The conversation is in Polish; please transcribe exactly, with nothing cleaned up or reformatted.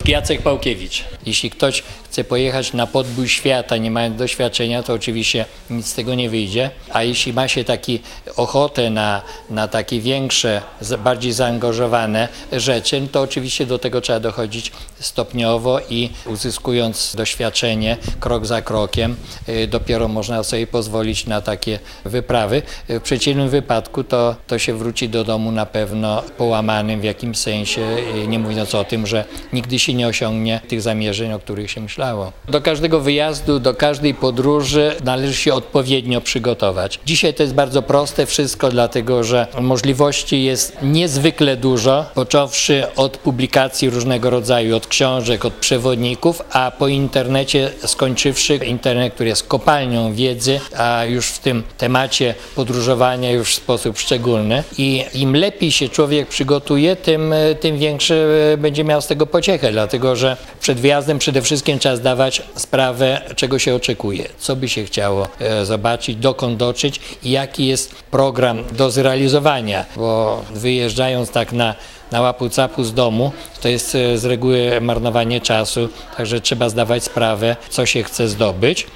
Jacek Pałkiewicz. Jeśli ktoś chce pojechać na podbój świata, nie mając doświadczenia, to oczywiście nic z tego nie wyjdzie. A jeśli ma się taki ochotę na, na takie większe, bardziej zaangażowane rzeczy, to oczywiście do tego trzeba dochodzić stopniowo i uzyskując doświadczenie krok za krokiem, dopiero można sobie pozwolić na takie wyprawy. W przeciwnym wypadku to, to się wróci do domu na pewno połamanym w jakimś sensie, nie mówiąc o tym, że nigdy się nie osiągnie tych zamierzeń, o których się myślało. Do każdego wyjazdu, do każdej podróży należy się odpowiednio przygotować. Dzisiaj to jest bardzo proste wszystko, dlatego że możliwości jest niezwykle dużo, począwszy od publikacji różnego rodzaju, od książek, od przewodników, a po internecie skończywszy internet, który jest kopalnią wiedzy, a już w tym temacie podróżowania już w sposób szczególny. I im lepiej się człowiek przygotuje, tym, tym większy będzie miał z tego pociechę, dlatego że przed wyjazdem przede wszystkim trzeba zdawać sprawę, czego się oczekuje, co by się chciało zobaczyć, dokąd dotrzeć i jaki jest program do zrealizowania, bo wyjeżdżając tak na na łapu-capu z domu, to jest z reguły marnowanie czasu, także trzeba zdawać sprawę, co się chce zdobyć.